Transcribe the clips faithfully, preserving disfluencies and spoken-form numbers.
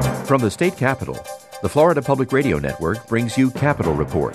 From the state capitol, the Florida Public Radio Network brings you Capitol Report.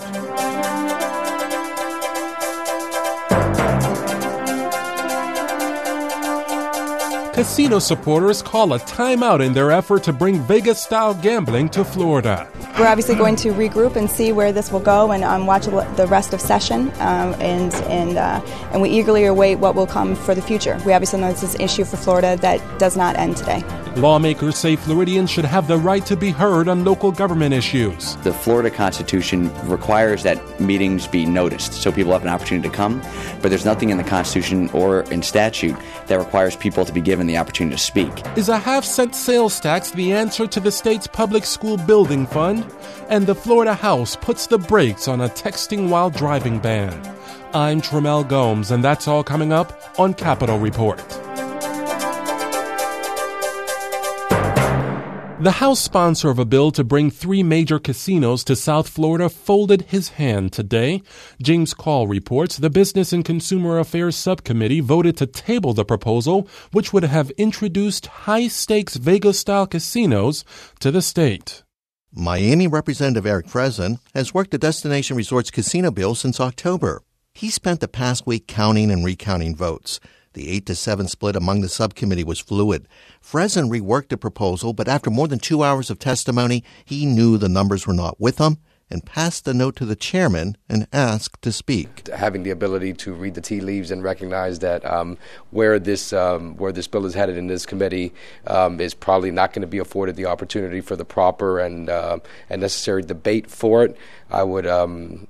Casino supporters call a timeout in their effort to bring Vegas-style gambling to Florida. We're obviously going to regroup and see where this will go and um, watch the rest of session, um, and and uh, and we eagerly await what will come for the future. We obviously know this is an issue for Florida that does not end today. Lawmakers say Floridians should have the right to be heard on local government issues. The Florida Constitution requires that meetings be noticed so people have an opportunity to come, but there's nothing in the Constitution or in statute that requires people to be given the opportunity to speak. Is a half-cent sales tax the answer to the state's public school building fund? And the Florida House puts the brakes on a texting while driving ban. I'm Tramel Gomes, and that's all coming up on Capitol Report. The House sponsor of a bill to bring three major casinos to South Florida folded his hand today. James Call reports the Business and Consumer Affairs Subcommittee voted to table the proposal, which would have introduced high-stakes Vegas-style casinos to the state. Miami Representative Eric Fresen has worked the Destination Resorts casino bill since October. He spent the past week counting and recounting votes. The eight to seven split among the subcommittee was fluid. Fresen reworked the proposal, but after more than two hours of testimony, he knew the numbers were not with him and passed the note to the chairman and asked to speak. Having the ability to read the tea leaves and recognize that um, where this um, where this bill is headed in this committee um, is probably not going to be afforded the opportunity for the proper and uh, and necessary debate for it, I would. Um,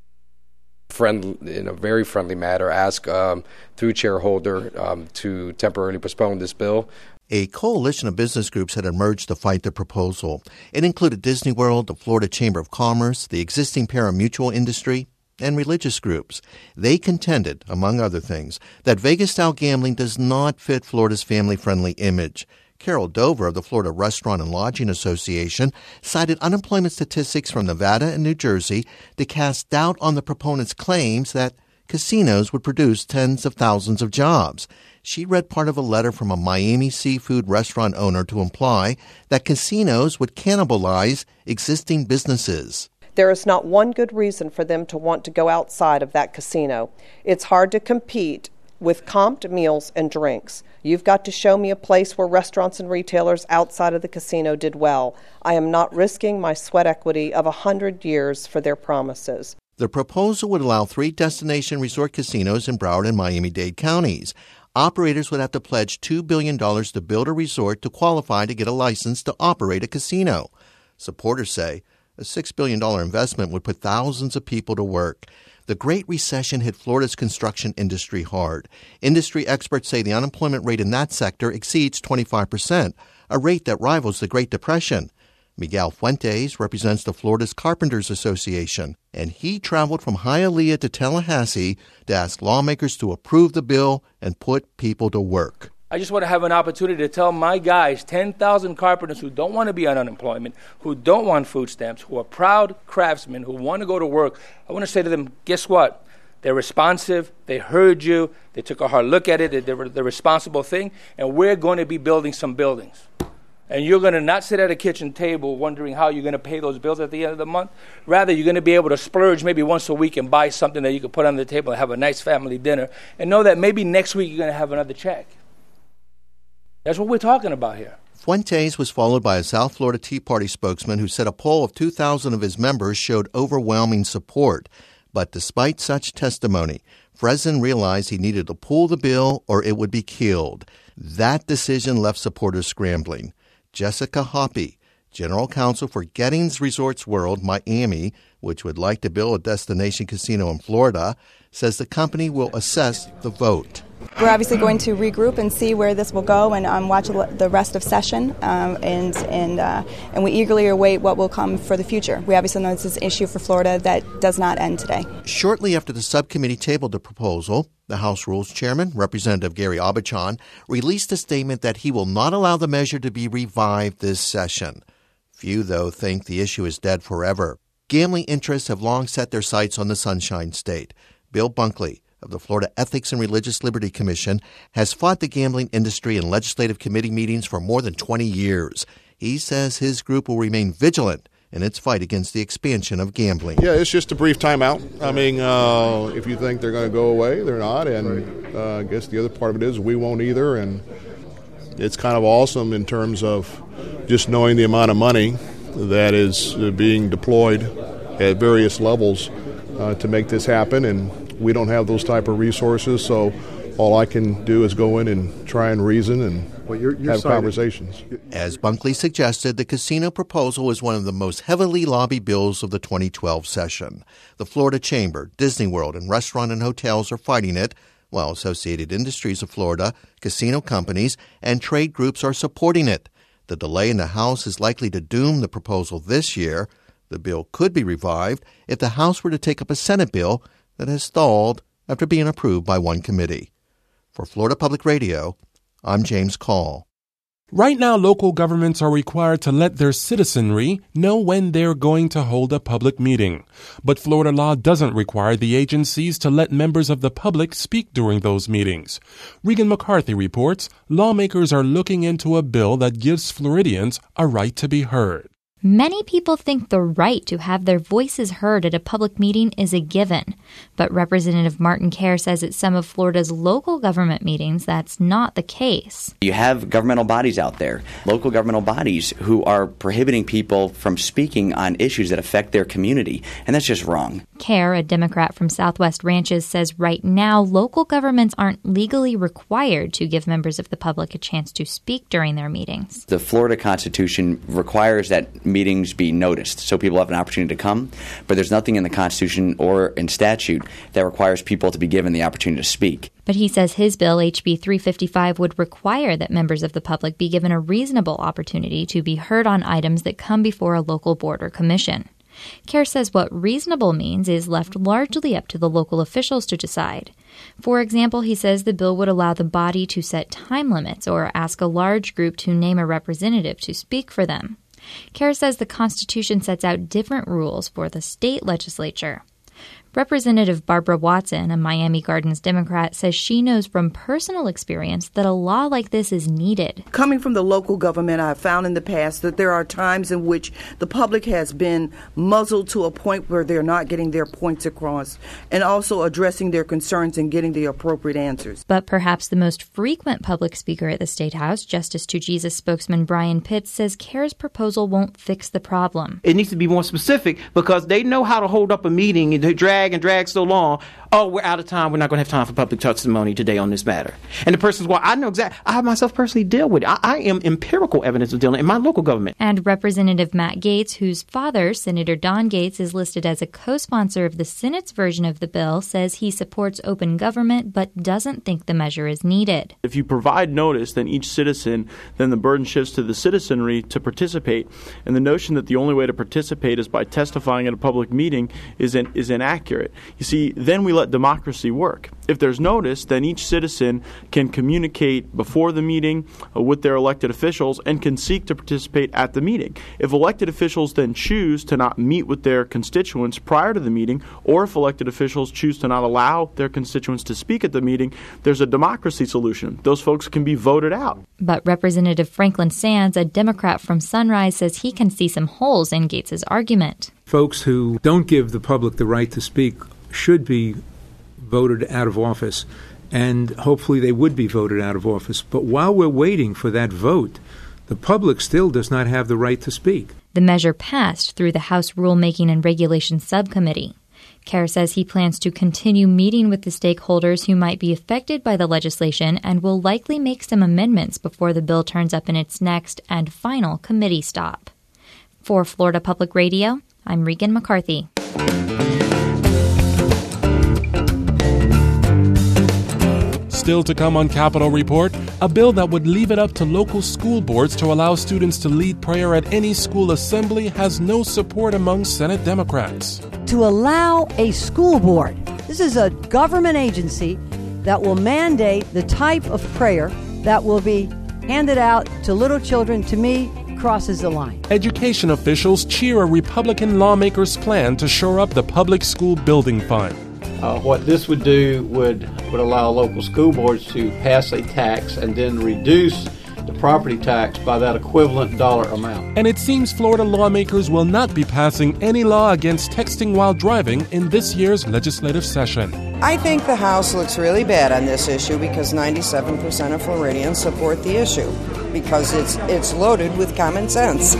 Friend, in a very friendly manner, ask um, through Chair Holder um, to temporarily postpone this bill. A coalition of business groups had emerged to fight the proposal. It included Disney World, the Florida Chamber of Commerce, the existing pari-mutuel industry, and religious groups. They contended, among other things, that Vegas-style gambling does not fit Florida's family-friendly image. Carol Dover of the Florida Restaurant and Lodging Association cited unemployment statistics from Nevada and New Jersey to cast doubt on the proponents' claims that casinos would produce tens of thousands of jobs. She read part of a letter from a Miami seafood restaurant owner to imply that casinos would cannibalize existing businesses. There is not one good reason for them to want to go outside of that casino. It's hard to compete with comped meals and drinks. You've got to show me a place where restaurants and retailers outside of the casino did well. I am not risking my sweat equity of a hundred years for their promises. The proposal would allow three destination resort casinos in Broward and Miami-Dade counties. Operators would have to pledge two billion dollars to build a resort to qualify to get a license to operate a casino. Supporters say a six billion dollars investment would put thousands of people to work. The Great Recession hit Florida's construction industry hard. Industry experts say the unemployment rate in that sector exceeds twenty-five percent, a rate that rivals the Great Depression. Miguel Fuentes represents the Florida's Carpenters Association, and he traveled from Hialeah to Tallahassee to ask lawmakers to approve the bill and put people to work. I just want to have an opportunity to tell my guys, ten thousand carpenters who don't want to be on unemployment, who don't want food stamps, who are proud craftsmen, who want to go to work. I want to say to them, guess what? They're responsive. They heard you. They took a hard look at it. They were the responsible thing. And we're going to be building some buildings. And you're going to not sit at a kitchen table wondering how you're going to pay those bills at the end of the month. Rather, you're going to be able to splurge maybe once a week and buy something that you can put on the table and have a nice family dinner. And know that maybe next week you're going to have another check. That's what we're talking about here. Fuentes was followed by a South Florida Tea Party spokesman who said a poll of two thousand of his members showed overwhelming support. But despite such testimony, Fresen realized he needed to pull the bill or it would be killed. That decision left supporters scrambling. Jessica Hoppy, General Counsel for Gettings Resorts World Miami, which would like to build a destination casino in Florida, says the company will assess the vote. We're obviously going to regroup and see where this will go and um, watch the rest of session, um, and and uh, and we eagerly await what will come for the future. We obviously know this is an issue for Florida that does not end today. Shortly after the subcommittee tabled the proposal, the House Rules Chairman, Representative Gary Abachan, released a statement that he will not allow the measure to be revived this session. Few, though, think the issue is dead forever. Gambling interests have long set their sights on the Sunshine State. Bill Bunkley of the Florida Ethics and Religious Liberty Commission has fought the gambling industry in legislative committee meetings for more than twenty years. He says his group will remain vigilant in its fight against the expansion of gambling. Yeah, it's just a brief timeout. I mean, uh, if you think they're going to go away, they're not. And uh, I guess the other part of it is we won't either. And it's kind of awesome in terms of just knowing the amount of money that is being deployed at various levels uh, to make this happen. And we don't have those type of resources, so all I can do is go in and try and reason and well, you're, you're have cited. conversations. As Bunkley suggested, the casino proposal is one of the most heavily lobbied bills of the twenty twelve session. The Florida Chamber, Disney World, and restaurant and hotels are fighting it, while Associated Industries of Florida, casino companies, and trade groups are supporting it. The delay in the House is likely to doom the proposal this year. The bill could be revived if the House were to take up a Senate bill that has stalled after being approved by one committee. For Florida Public Radio, I'm James Call. Right now, local governments are required to let their citizenry know when they're going to hold a public meeting. But Florida law doesn't require the agencies to let members of the public speak during those meetings. Regan McCarthy reports lawmakers are looking into a bill that gives Floridians a right to be heard. Many people think the right to have their voices heard at a public meeting is a given, but Representative Martin Kerr says at some of Florida's local government meetings that's not the case. You have governmental bodies out there, local governmental bodies, who are prohibiting people from speaking on issues that affect their community, and that's just wrong. Kerr, a Democrat from Southwest Ranches, says right now local governments aren't legally required to give members of the public a chance to speak during their meetings. The Florida Constitution requires that meetings be noticed so people have an opportunity to come, but there's nothing in the Constitution or in statute that requires people to be given the opportunity to speak. But he says his bill, H B three fifty-five, would require that members of the public be given a reasonable opportunity to be heard on items that come before a local board or commission. Kerr says what reasonable means is left largely up to the local officials to decide. For example, he says the bill would allow the body to set time limits or ask a large group to name a representative to speak for them. Kerr says the Constitution sets out different rules for the state legislature. Representative Barbara Watson, a Miami Gardens Democrat, says she knows from personal experience that a law like this is needed. Coming from the local government, I have found in the past that there are times in which the public has been muzzled to a point where they're not getting their points across, and also addressing their concerns and getting the appropriate answers. But perhaps the most frequent public speaker at the State House, Justice to Jesus spokesman Brian Pitts, says Kerr's proposal won't fix the problem. It needs to be more specific because they know how to hold up a meeting and drag and drag so long. Oh, we're out of time. We're not going to have time for public testimony today on this matter. And the person's, well, I know exactly. I myself personally deal with it. I, I am empirical evidence of dealing in my local government. And Representative Matt Gaetz, whose father, Senator Don Gaetz, is listed as a co-sponsor of the Senate's version of the bill, says he supports open government but doesn't think the measure is needed. If you provide notice, then each citizen, then the burden shifts to the citizenry to participate. And the notion that the only way to participate is by testifying at a public meeting is, in, is inaccurate. You see, then we let democracy work. If there's notice, then each citizen can communicate before the meeting uh, with their elected officials and can seek to participate at the meeting. If elected officials then choose to not meet with their constituents prior to the meeting, or if elected officials choose to not allow their constituents to speak at the meeting, there's a democracy solution. Those folks can be voted out. But Representative Franklin Sands, a Democrat from Sunrise, says he can see some holes in Gaetz's argument. Folks who don't give the public the right to speak should be voted out of office, and hopefully they would be voted out of office. But while we're waiting for that vote, the public still does not have the right to speak. The measure passed through the House Rulemaking and Regulation Subcommittee. Kerr says he plans to continue meeting with the stakeholders who might be affected by the legislation and will likely make some amendments before the bill turns up in its next and final committee stop. For Florida Public Radio, I'm Regan McCarthy. Still to come on Capitol Report, a bill that would leave it up to local school boards to allow students to lead prayer at any school assembly has no support among Senate Democrats. To allow a school board, this is a government agency that will mandate the type of prayer that will be handed out to little children, to me, crosses the line. Education officials cheer a Republican lawmaker's plan to shore up the public school building fund. Uh, what this would do would, would allow local school boards to pass a tax and then reduce the property tax by that equivalent dollar amount. And it seems Florida lawmakers will not be passing any law against texting while driving in this year's legislative session. I think the House looks really bad on this issue because ninety-seven percent of Floridians support the issue because it's it's loaded with common sense.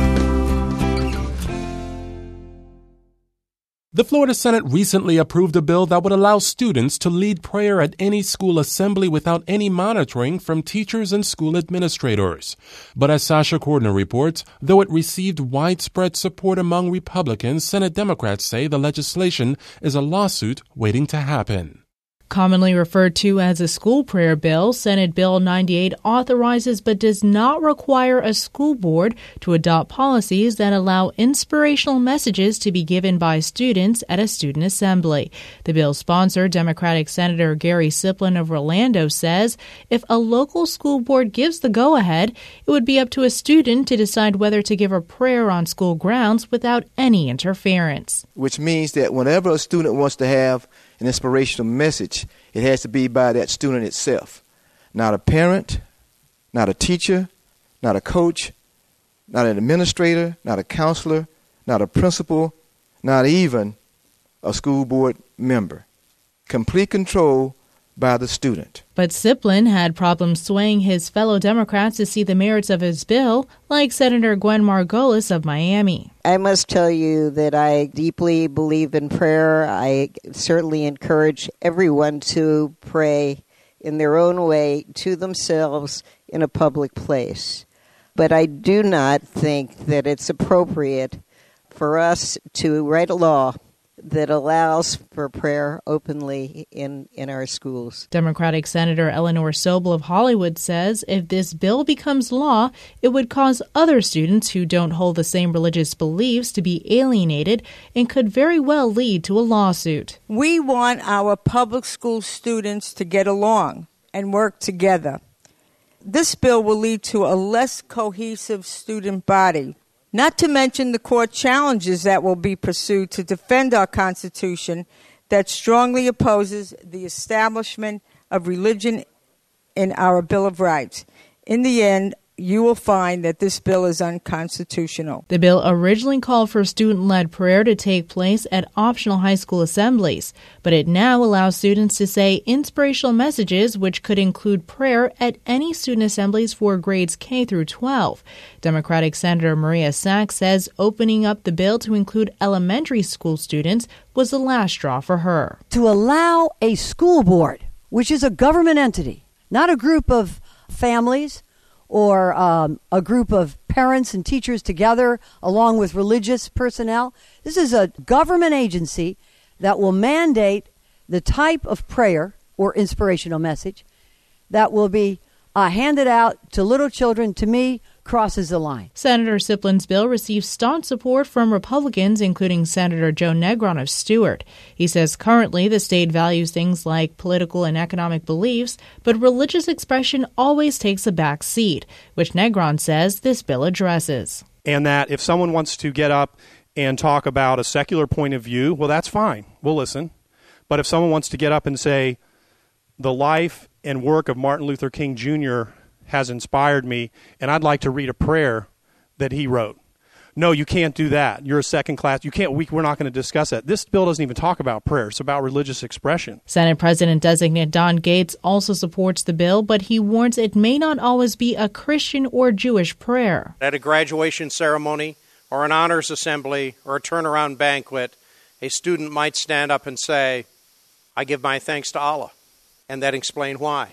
The Florida Senate recently approved a bill that would allow students to lead prayer at any school assembly without any monitoring from teachers and school administrators. But as Sasha Cordner reports, though it received widespread support among Republicans, Senate Democrats say the legislation is a lawsuit waiting to happen. Commonly referred to as a school prayer bill, Senate Bill ninety-eight authorizes but does not require a school board to adopt policies that allow inspirational messages to be given by students at a student assembly. The bill's sponsor, Democratic Senator Gary Siplin of Orlando, says if a local school board gives the go-ahead, it would be up to a student to decide whether to give a prayer on school grounds without any interference. Which means that whenever a student wants to have an inspirational message, it has to be by that student itself. Not a parent, not a teacher, not a coach, not an administrator, not a counselor, not a principal, not even a school board member. Complete control by the student. But Siplin had problems swaying his fellow Democrats to see the merits of his bill, like Senator Gwen Margolis of Miami. I must tell you that I deeply believe in prayer. I certainly encourage everyone to pray in their own way to themselves in a public place. But I do not think that it's appropriate for us to write a law that allows for prayer openly in, in our schools. Democratic Senator Eleanor Sobel of Hollywood says if this bill becomes law, it would cause other students who don't hold the same religious beliefs to be alienated and could very well lead to a lawsuit. We want our public school students to get along and work together. This bill will lead to a less cohesive student body. Not to mention the court challenges that will be pursued to defend our Constitution that strongly opposes the establishment of religion in our Bill of Rights. In the end, you will find that this bill is unconstitutional. The bill originally called for student-led prayer to take place at optional high school assemblies, but it now allows students to say inspirational messages, which could include prayer at any student assemblies for grades K through twelve. Democratic Senator Maria Sachs says opening up the bill to include elementary school students was the last straw for her. To allow a school board, which is a government entity, not a group of families or um, a group of parents and teachers together along with religious personnel. This is a government agency that will mandate the type of prayer or inspirational message that will be uh, handed out to little children, to me, crosses the line. Senator Siplin's bill received staunch support from Republicans, including Senator Joe Negron of Stewart. He says currently the state values things like political and economic beliefs, but religious expression always takes a back seat, which Negron says this bill addresses. And that if someone wants to get up and talk about a secular point of view, well, that's fine. We'll listen. But if someone wants to get up and say, the life and work of Martin Luther King Junior has inspired me, and I'd like to read a prayer that he wrote. No, you can't do that. You're a second class. You can't. We, we're not going to discuss that. This bill doesn't even talk about prayer. It's about religious expression. Senate President-designate Don Gates also supports the bill, but he warns it may not always be a Christian or Jewish prayer. At a graduation ceremony or an honors assembly or a turnaround banquet, a student might stand up and say, I give my thanks to Allah, and then explain why.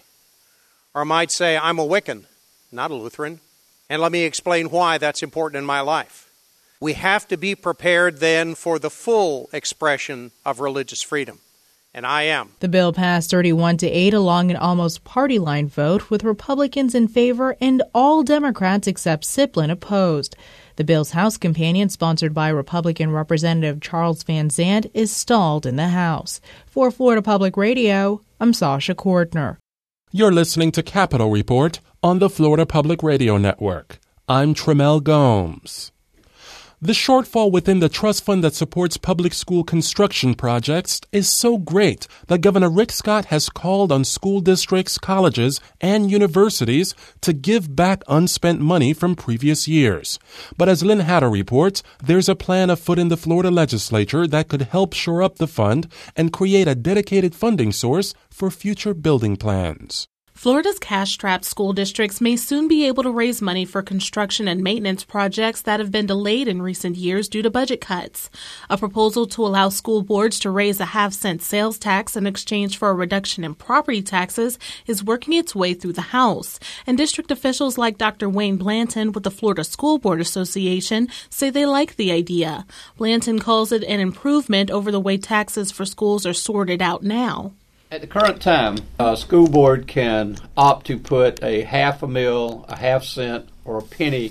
Or might say, I'm a Wiccan, not a Lutheran, and let me explain why that's important in my life. We have to be prepared then for the full expression of religious freedom, and I am. The bill passed thirty-one to eight along an almost party-line vote, with Republicans in favor and all Democrats except Siplin opposed. The bill's House companion, sponsored by Republican Representative Charles Van Zandt, is stalled in the House. For Florida Public Radio, I'm Sasha Cordner. You're listening to Capitol Report on the Florida Public Radio Network. I'm Tremel Gomes. The shortfall within the trust fund that supports public school construction projects is so great that Governor Rick Scott has called on school districts, colleges, and universities to give back unspent money from previous years. But as Lynn Hatter reports, there's a plan afoot in the Florida legislature that could help shore up the fund and create a dedicated funding source for future building plans. Florida's cash-strapped school districts may soon be able to raise money for construction and maintenance projects that have been delayed in recent years due to budget cuts. A proposal to allow school boards to raise a half-cent sales tax in exchange for a reduction in property taxes is working its way through the House, and district officials like Doctor Wayne Blanton with the Florida School Board Association say they like the idea. Blanton calls it an improvement over the way taxes for schools are sorted out now. At the current time, a school board can opt to put a half a mil, a half cent, or a penny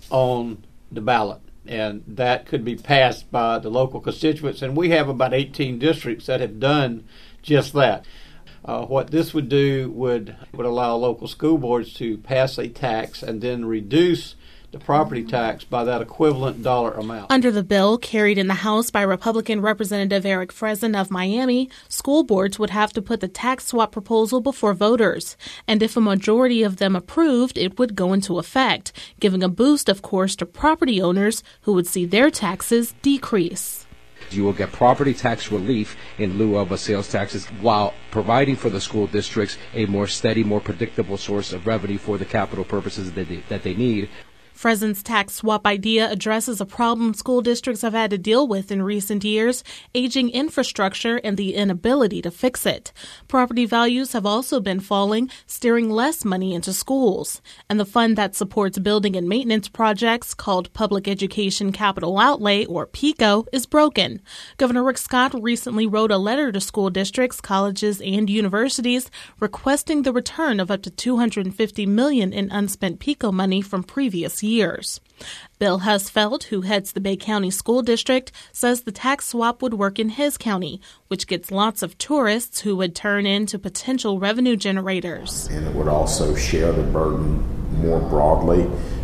on the ballot. And that could be passed by the local constituents. And we have about eighteen districts that have done just that. Uh, what this would do would, would allow local school boards to pass a tax and then reduce the property tax by that equivalent dollar amount. Under the bill carried in the House by Republican Representative Eric Fresen of Miami, school boards would have to put the tax swap proposal before voters. And if a majority of them approved, it would go into effect, giving a boost, of course, to property owners who would see their taxes decrease. You will get property tax relief in lieu of a sales taxes while providing for the school districts a more steady, more predictable source of revenue for the capital purposes that they, that they need. Fresen's tax swap idea addresses a problem school districts have had to deal with in recent years, aging infrastructure and the inability to fix it. Property values have also been falling, steering less money into schools. And the fund that supports building and maintenance projects, called Public Education Capital Outlay, or PECO, is broken. Governor Rick Scott recently wrote a letter to school districts, colleges, and universities requesting the return of up to two hundred fifty million dollars in unspent PECO money from previous years. years. Bill Husfeld, who heads the Bay County School District, says the tax swap would work in his county, which gets lots of tourists who would turn into potential revenue generators. And it would also share the burden more broadly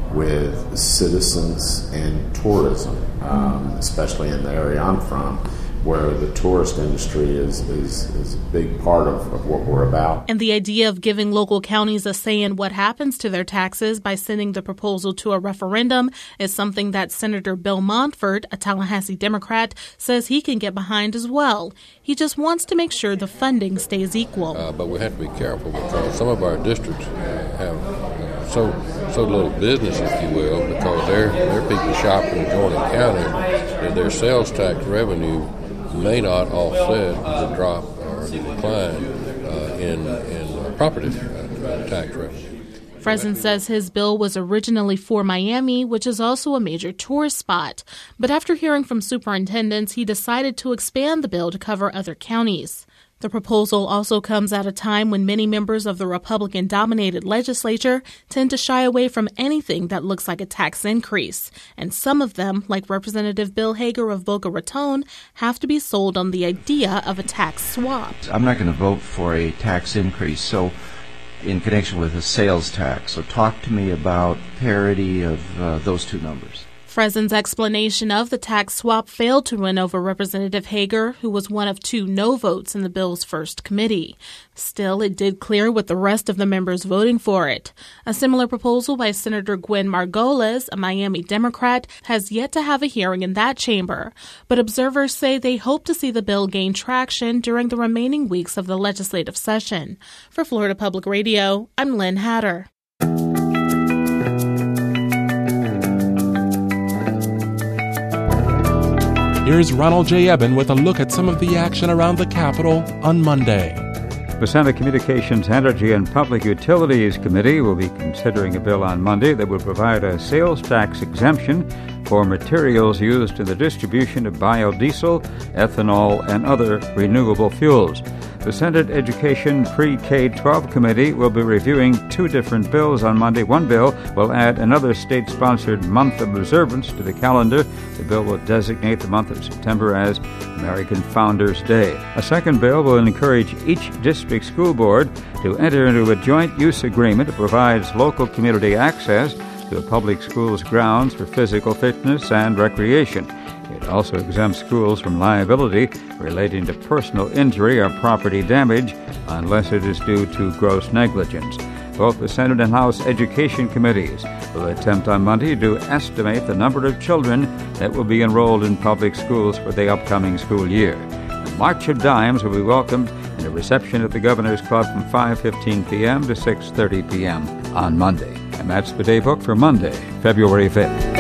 with citizens and tourism, um, especially in the area I'm from, where the tourist industry is, is, is a big part of, of what we're about. And the idea of giving local counties a say in what happens to their taxes by sending the proposal to a referendum is something that Senator Bill Montford, a Tallahassee Democrat, says he can get behind as well. He just wants to make sure the funding stays equal. Uh, but we have to be careful because some of our districts have so so little business, if you will, because their their people shop in adjoining county, that their sales tax revenue may not offset the drop or the decline uh, in in property uh, tax revenue. Fresen says his bill was originally for Miami, which is also a major tourist spot. But after hearing from superintendents, he decided to expand the bill to cover other counties. The proposal also comes at a time when many members of the Republican-dominated legislature tend to shy away from anything that looks like a tax increase. And some of them, like Representative Bill Hager of Boca Raton, have to be sold on the idea of a tax swap. I'm not going to vote for a tax increase, so in connection with a sales tax. So talk to me about parity of uh, those two numbers. Fresen's explanation of the tax swap failed to win over Representative Hager, who was one of two no votes in the bill's first committee. Still, it did clear with the rest of the members voting for it. A similar proposal by Senator Gwen Margolis, a Miami Democrat, has yet to have a hearing in that chamber. But observers say they hope to see the bill gain traction during the remaining weeks of the legislative session. For Florida Public Radio, I'm Lynn Hatter. Here's Ronald J. Eben with a look at some of the action around the Capitol on Monday. The Senate Communications, Energy, and Public Utilities Committee will be considering a bill on Monday that will provide a sales tax exemption for materials used in the distribution of biodiesel, ethanol, and other renewable fuels. The Senate Education Pre-K twelve Committee will be reviewing two different bills on Monday. One bill will add another state-sponsored month of observance to the calendar. The bill will designate the month of September as American Founders Day. A second bill will encourage each district school board to enter into a joint use agreement that provides local community access to a public school's grounds for physical fitness and recreation. It also exempts schools from liability relating to personal injury or property damage unless it is due to gross negligence. Both the Senate and House Education Committees will attempt on Monday to estimate the number of children that will be enrolled in public schools for the upcoming school year. The March of Dimes will be welcomed in a reception at the Governor's Club from five fifteen p.m. to six thirty p.m. on Monday. And that's the daybook for Monday, February fifth.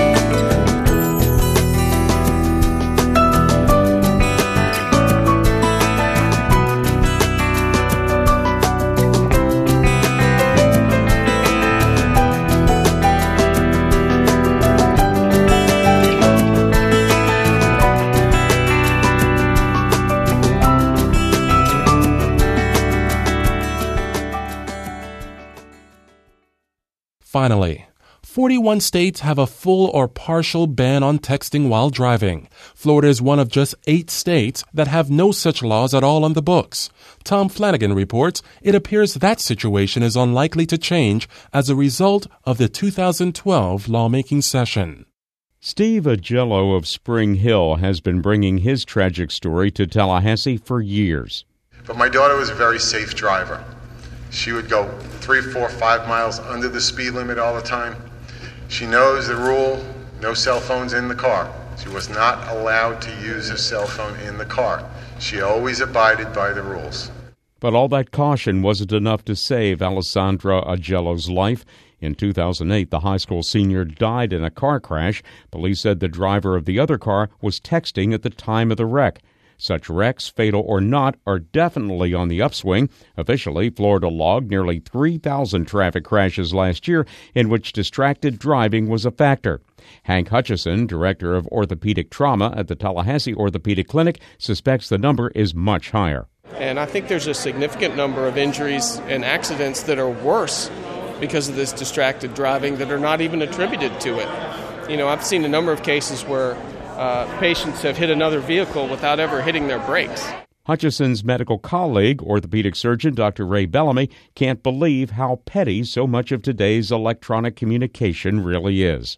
Finally, forty-one states have a full or partial ban on texting while driving. Florida is one of just eight states that have no such laws at all on the books. Tom Flanagan reports it appears that situation is unlikely to change as a result of the two thousand twelve lawmaking session. Steve Agello of Spring Hill has been bringing his tragic story to Tallahassee for years. But my daughter was a very safe driver. She would go three, four, five miles under the speed limit all the time. She knows the rule, no cell phones in the car. She was not allowed to use a cell phone in the car. She always abided by the rules. But all that caution wasn't enough to save Alessandra Agello's life. In two thousand eight, the high school senior died in a car crash. Police said the driver of the other car was texting at the time of the wreck. Such wrecks, fatal or not, are definitely on the upswing. Officially, Florida logged nearly three thousand traffic crashes last year in which distracted driving was a factor. Hank Hutchison, director of orthopedic trauma at the Tallahassee Orthopedic Clinic, suspects the number is much higher. And I think there's a significant number of injuries and accidents that are worse because of this distracted driving that are not even attributed to it. You know, I've seen a number of cases where Uh, patients have hit another vehicle without ever hitting their brakes. Hutchison's medical colleague, orthopedic surgeon Doctor Ray Bellamy, can't believe how petty so much of today's electronic communication really is.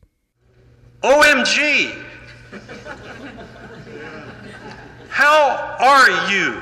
O M G! How are you?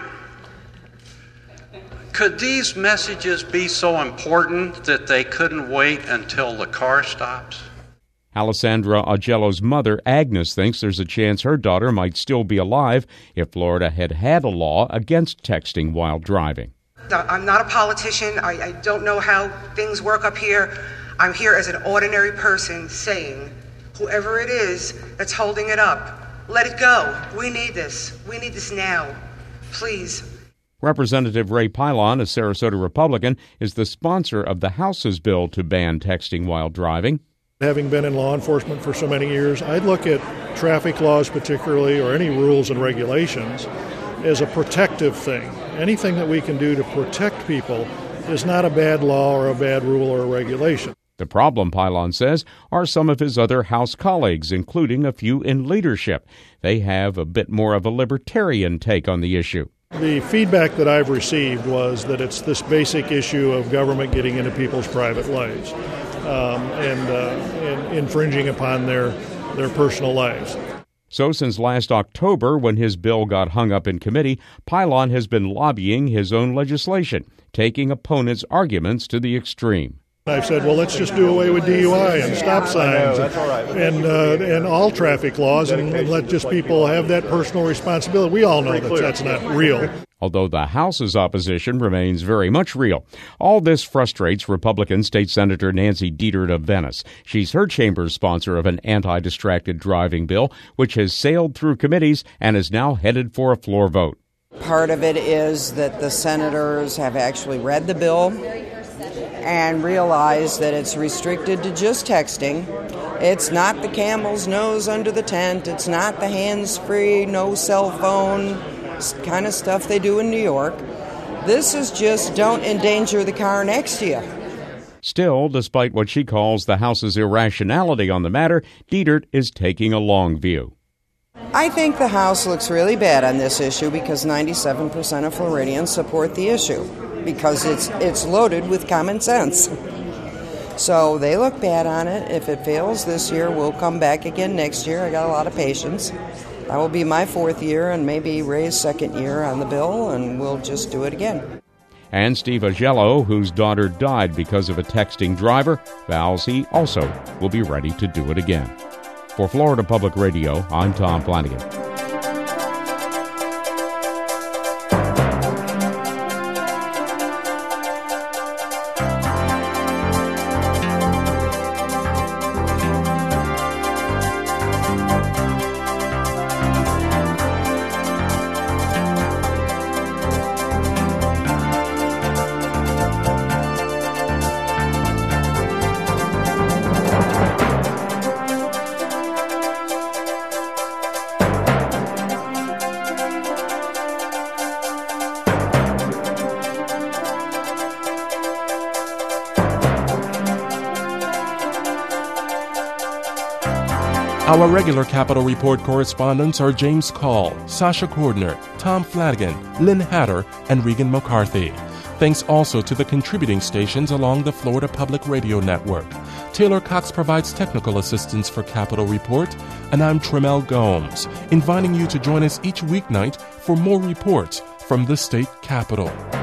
Could these messages be so important that they couldn't wait until the car stops? Alessandra Agello's mother, Agnes, thinks there's a chance her daughter might still be alive if Florida had had a law against texting while driving. I'm not a politician. I, I don't know how things work up here. I'm here as an ordinary person saying, whoever it is that's holding it up, let it go. We need this. We need this now. Please. Representative Ray Pilon, a Sarasota Republican, is the sponsor of the House's bill to ban texting while driving. Having been in law enforcement for so many years, I'd look at traffic laws particularly, or any rules and regulations, as a protective thing. Anything that we can do to protect people is not a bad law or a bad rule or a regulation. The problem, Pilon says, are some of his other House colleagues, including a few in leadership. They have a bit more of a libertarian take on the issue. The feedback that I've received was that it's this basic issue of government getting into people's private lives. Um, and, uh, and infringing upon their their personal lives. So since last October, when his bill got hung up in committee, Pilon has been lobbying his own legislation, taking opponents' arguments to the extreme. I've said, well, let's just do away with D U I and stop signs and and, uh, and all traffic laws and, and let just people have that personal responsibility. We all know that that's not real. Although the House's opposition remains very much real. All this frustrates Republican State Senator Nancy Dietert of Venice. She's her chamber's sponsor of an anti-distracted driving bill, which has sailed through committees and is now headed for a floor vote. Part of it is that the senators have actually read the bill and realized that it's restricted to just texting. It's not the camel's nose under the tent. It's not the hands-free, no cell phone kind of stuff they do in New York. This is just don't endanger the car next to you. Still, despite what she calls the House's irrationality on the matter, Dietert is taking a long view. I think the House looks really bad on this issue because ninety-seven percent of Floridians support the issue because it's it's loaded with common sense. So they look bad on it. If it fails this year, we'll come back again next year. I got a lot of patience. That will be my fourth year and maybe Ray's second year on the bill, and we'll just do it again. And Steve Agello, whose daughter died because of a texting driver, vows he also will be ready to do it again. For Florida Public Radio, I'm Tom Flanagan. Our regular Capitol Report correspondents are James Call, Sasha Cordner, Tom Flanagan, Lynn Hatter, and Regan McCarthy. Thanks also to the contributing stations along the Florida Public Radio Network. Taylor Cox provides technical assistance for Capitol Report, and I'm Tremel Gomes, inviting you to join us each weeknight for more reports from the state capitol.